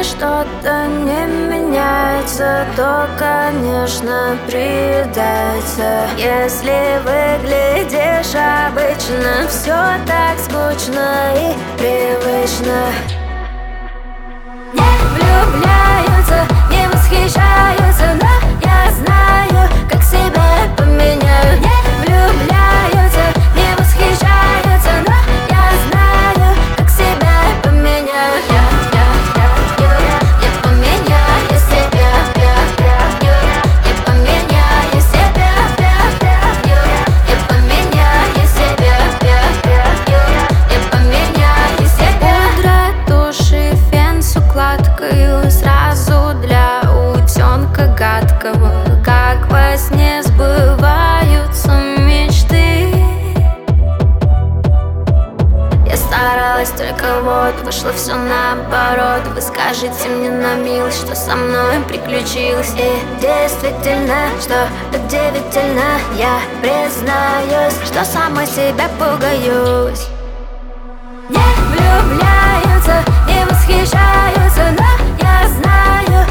что-то не меняется, то, конечно, предаться. Если выглядишь обычно, все так скучно и привычно. Не влюбляются, не восхищаются, но я знаю, как себя поменяю. Не влюбляются, не восхищаются, но я знаю, как себя поменяю. Я поменяю себя, я поменяю себя, я поменяю себя, я поменяю себя. Пудра, тушь и фен с укладкою сразу для утенка гадкого. Как во сне сбываются мечты. Я старалась, только вот вышло все наоборот. Вы скажите мне на милость, что со мной приключилось. И действительно, что удивительно, я признаюсь, что самой себя пугаюсь. Не влюбляются, не восхищаются, но я знаю,